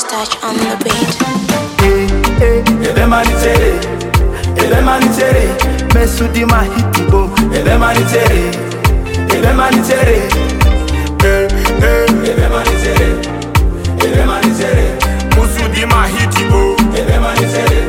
Touch on the beat. Ebe manitere, mesudi mahitibo. Ebe manitere, ebe manitere, musudi mahitibo. Ebe manitere,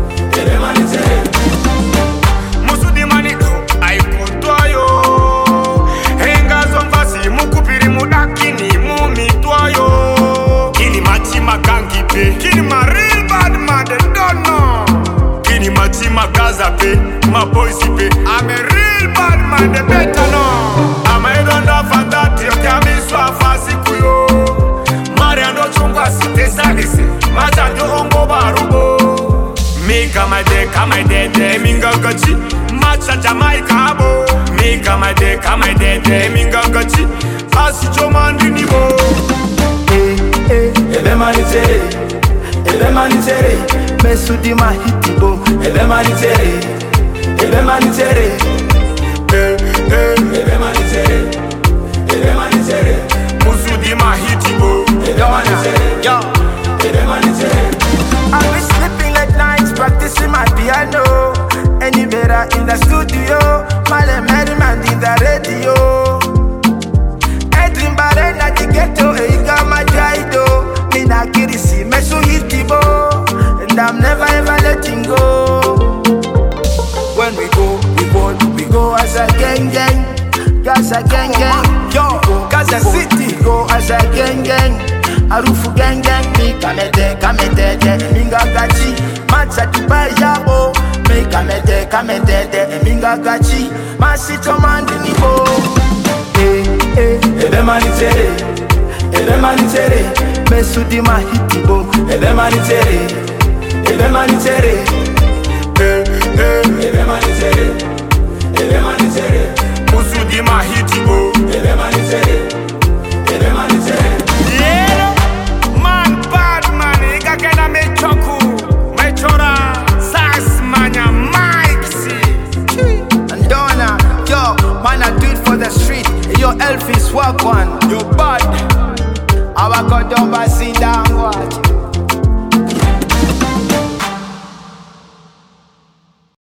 musudi maniko aikuntoyo. Henga zomvasi mukupiri mudakini mumitwayo. Kini machima kangipe, kini ma real bad man they don't know. Kini machima gaza pe, my boys pe. I'm a real bad man they better know. I'm a donda fandati okami swafasi kuyo. Mariano chungwa site sagisi, macha johongo barubo. Mika my day, minga gachi, macha Jamaica bo. Mika my day, minga gachi, asi chomandi nibo. Ebe manitere, mesudi mahitibo. Ebe manitere, musudi mahitibo. Ebe manitere. I've been sleeping late nights, practicing my piano. Any better in the studio, Male Merriman in the radio. Edwin Barena the ghetto, Eiga Majaido. Mina Kirisi, Mesu Hitibo. And I'm never ever letting go. When we go as a gang. Gaza gang, yo, Gaza City, go as a gang. Arufu gang, mi kamete, minga gachi, macha Dubai yabo, mi kamete, minga gachi, masito mandi nibo. Ebe manitere, mesudi mahitibo. Ebe manitere, musudi mahitibo. Ebe manitere. Yeah, man, bad man, igakena mechoku, mechora, sas manya, Mike and Donna, yo, man, I do it for the street. Yo, Elvis, walk one, yo, bad. I walk on down by down, watch.